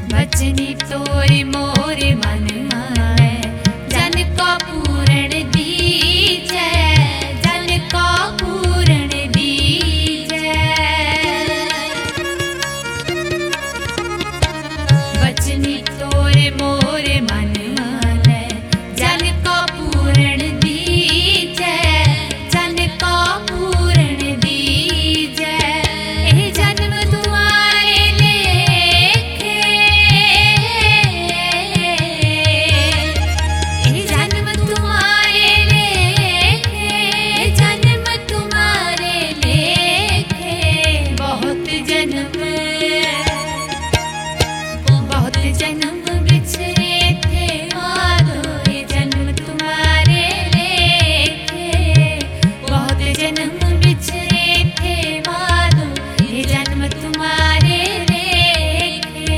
बचनी तोरे मोरे मन माने जन को पूरण दीजै जन को पूरण दीजै बचनी तोरे मोरे मन माने जन को पूरण दीजै जन को पूरण दीजै ए जन्म तुम्हारे लेखे ए जन्म तुम्हारे लेखे जन्म तुम्हारे लेखे बहुत जन्म बिछड़े थे माधो ये जन्म तुम्हारे लेखे बहुत जन्म बिछड़े थे माधो ये जन्म तुम्हारे लेखे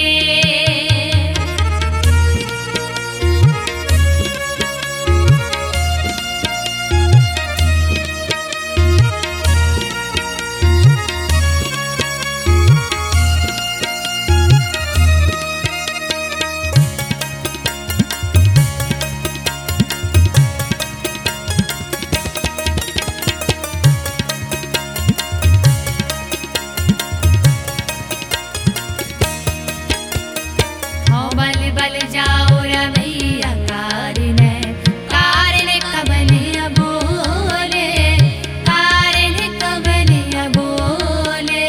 बल बल जाओ रमैया कारण कबल अबोले कारण कबल अबोले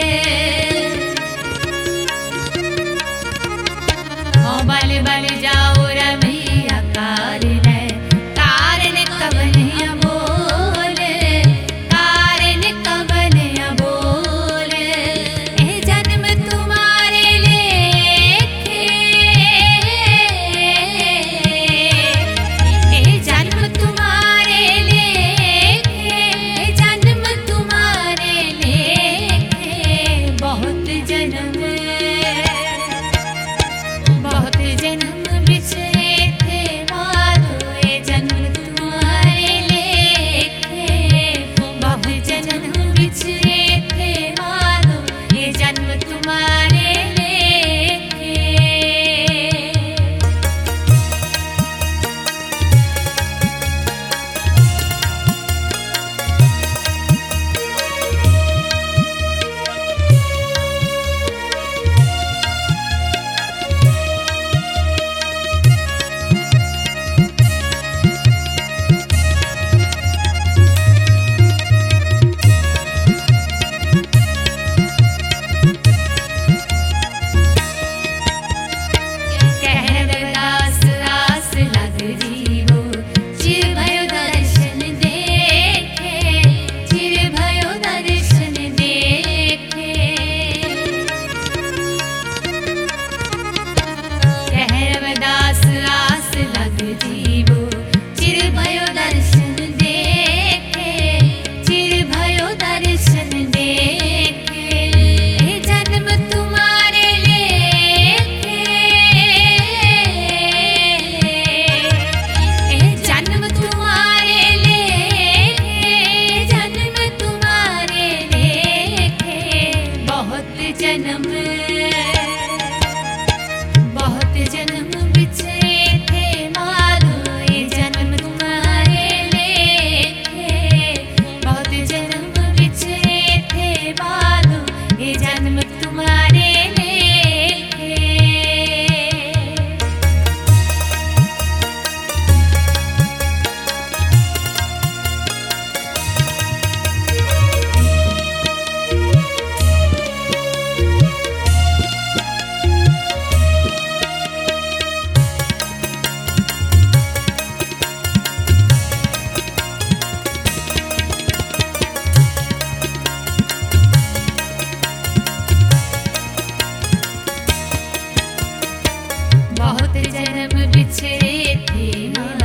बल बल जाओ रमैया कारण कबल अबोले कारण कबल अबोले ए जन्म तुम्हारे लेखे ए जन्म तुम्हारे लेखे जन्म तुम्हारे लेखे बहुत जन्म बिछड़े थे माधो ये जन्म तुम्हारे लेखे बहुत जन्म बिछड़े थे माधो ये जन्म तुम्हारे लेखे बहुत जन्म बिछड़े थे माधो ये जन्म तुम्हारे लेखे बहुत जन्म बिछड़े थे माधो ये जन्म तुम्हारे लेखे बहुत जन्म बिछड़े थे।